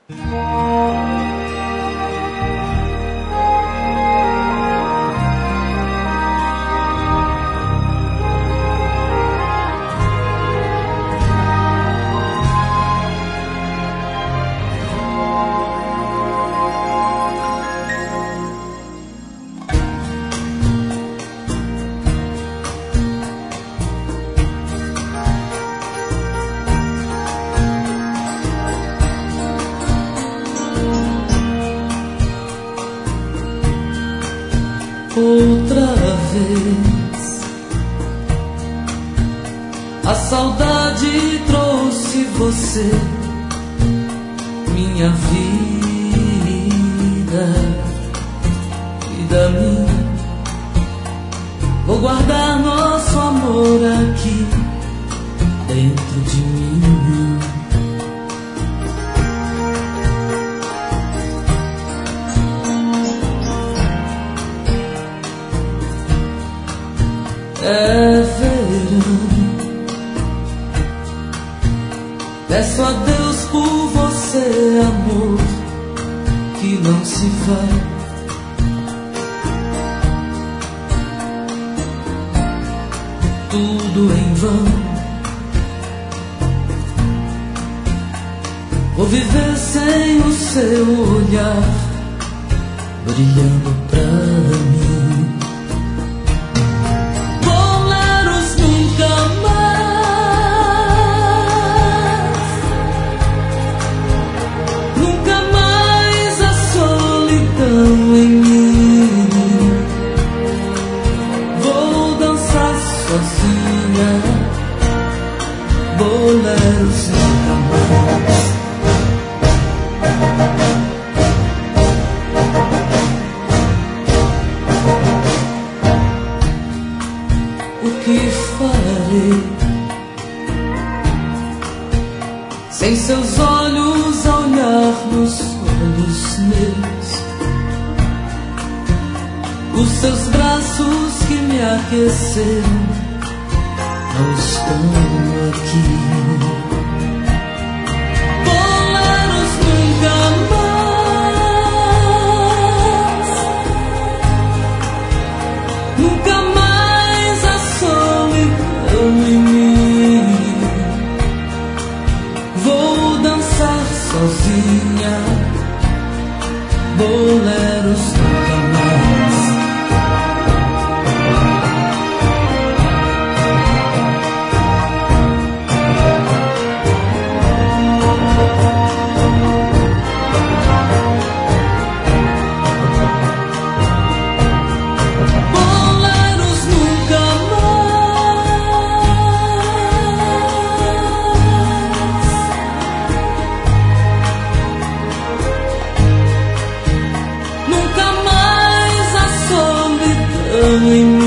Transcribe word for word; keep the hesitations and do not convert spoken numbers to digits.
Outra vez a saudade trouxe você, minha vida, vida minha. Vou guardar nosso amor aqui dentro de mim. É verão, peço a Deus por você, amor, que não se vai. Tudo em vão, vou viver sem o seu olhar brilhando pra mim. Boleros nunca mais. O que farei sem seus olhos a olhar nos olhos meus, os seus braços que me aqueceram não estão aqui. Boleros nunca mais, nunca mais a solidão em mim. Vou dançar sozinha, boleros nunca mais. Em